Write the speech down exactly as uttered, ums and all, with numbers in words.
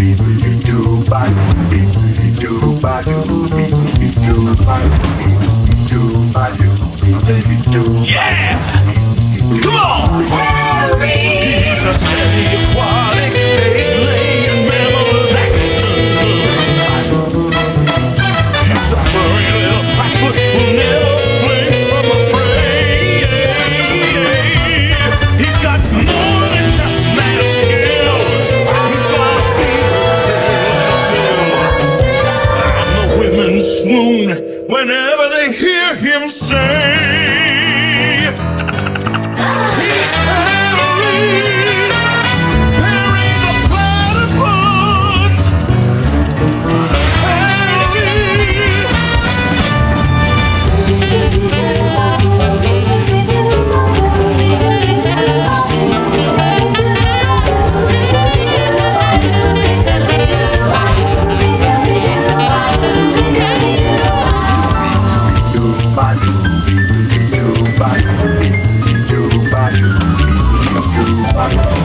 Yeah! Come on! Harry! He's a semi-aquatic, egg-laying mammal with action. He's a furry little flatfoot who never flinch from a fray. He's got more than just mad skill. He's got a fever tail. And the women swoon whenever they hear him say. Bye.